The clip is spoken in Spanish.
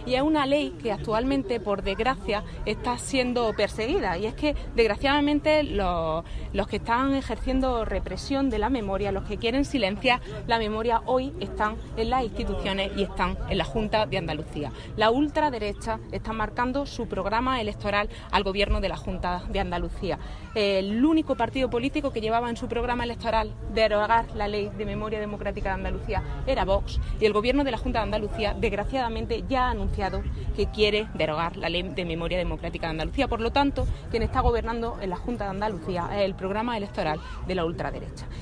y es una ley que actualmente, por desgracia, está siendo perseguida. Y es que, desgraciadamente, los que están ejerciendo represión de la memoria, los que quieren silenciar la memoria, hoy están en las instituciones y están en la Junta de Andalucía. La ultraderecha está marcando su programa electoral al gobierno de la Junta de Andalucía. El único partido político que llevaba en su programa electoral derogar la ley de memoria democrática de Andalucía era Vox, y el gobierno de la Junta de Andalucía, desgraciadamente, ya ha anunciado que quiere derogar la ley de memoria democrática de Andalucía. Por lo tanto, quien está gobernando en la Junta de Andalucía es el programa electoral de la ultraderecha.